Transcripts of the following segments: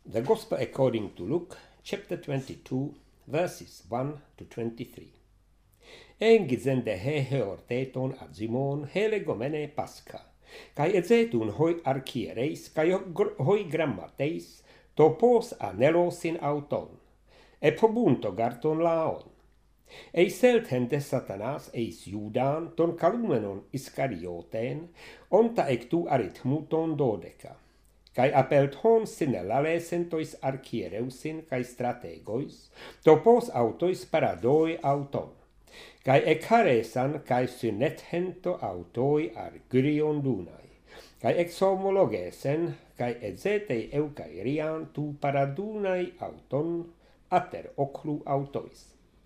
The Gospel according to Luke, chapter 22, verses 1 to 23. Engizende he heorteton ad Simon helegomene Pascha, kai etzetun hoi archiereis, kai hoi grammateis, topos anelosin auton, e pobunto garton laon. Eis elthende Satanas eis Judan ton calumenon Iscarioten, onta ectu arithmuton dodeca. Kai apelt hon sine lalesentois archiereusin kai strategois, topos autois paradoi auton. Kai ecaresan kai synethento autoi argurion dunai. Kai exhomologesen kai etzetei eukairian tu paradunai auton ater oclu autois.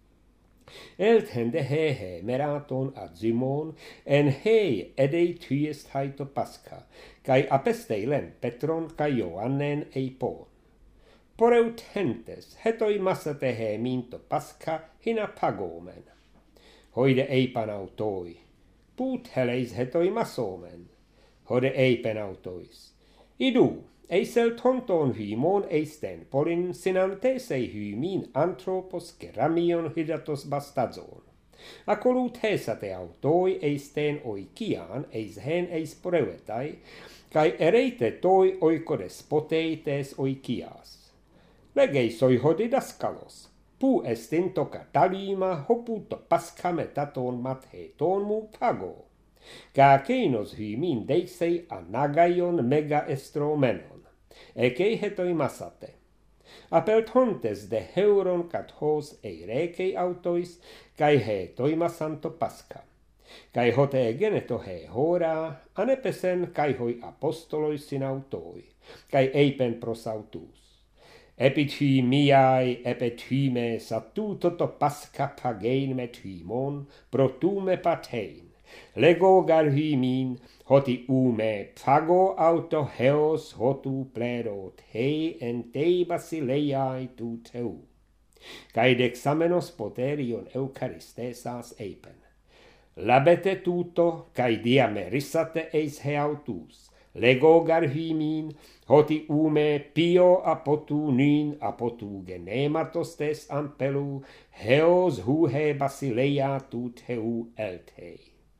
Elthende he meraton ad Simon, en hei edei tyest haito Pascha, kai apesteilen Petron kai Joannen eipon. Poreut hentes, hetoi massate he minto Pascha hina pagomen. Hoide eipan autoi, puut heleis hetoi masomen. Hode eipen autois. Idu, eisel tonton hymon eisten polin sinantesei hymin anthropos keramion hydatos bastazon. Acolut hesate autoi eisten oikian eishen eis poreuetai, kai ereite toi oikodespoteites oikias. Legeis oi didaskalos, pu estin toka talima hoputo paskametaton matheton mu pago. Ka keinos hymin deisei anagaion mega estromenon, ekei hetoi masate. Apelt hontes de heuron kathos eirekei autois, kai he toimasanto Pascha. Kai hote geneto he hora, anepesen kai hoi apostoloisin autoi, kai eipen prosautus. Epit hymiai, epet hyme satuto to Pascha pagein met hymon, protume patein. Lego gar hymin, hoti ume phago auto heos hotu plerot, hei en tei basileiai tu teu. Kai dexamenos poterion eucharistesas eipen. Labete tuto, kai diamerissate eis he autus. Lego gar hymin, hoti ume pio apotu nin apotu genematos tes ampelu, heos huhe basileia tu teu eltei.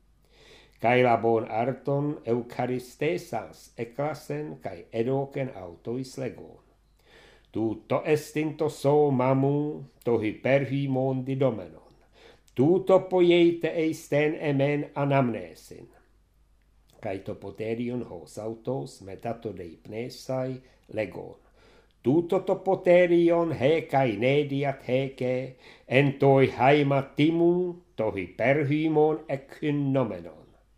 Kai labon arton eucharistesas eklasen kai edoken autois legon. Tutto estinto so mamu, to hyperhymon didomenon. Tuto poieite eisten emen anamnesin. Kai to poterion hos autos metato dei pnesai legon. Tuto to poterion he kai nediat heke, en toi haimatimu, to hyperhymon ekhynomenon.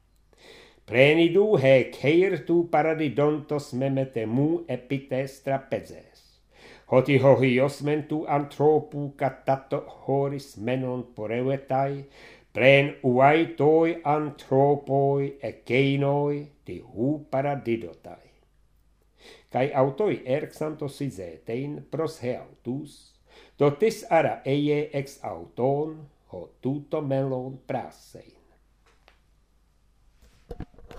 Plenidu he ceirtu paradidontos memetemu epites trapezes. Hoti hohiosmen tu anthropu katato horis menon poreuetai, plen uai toi anthropoi ekeinoi ti hu paradidotai. Kai autoi erxantos isetein pros he autus, dotis ara eie ex auton, ho tuto melon prasei.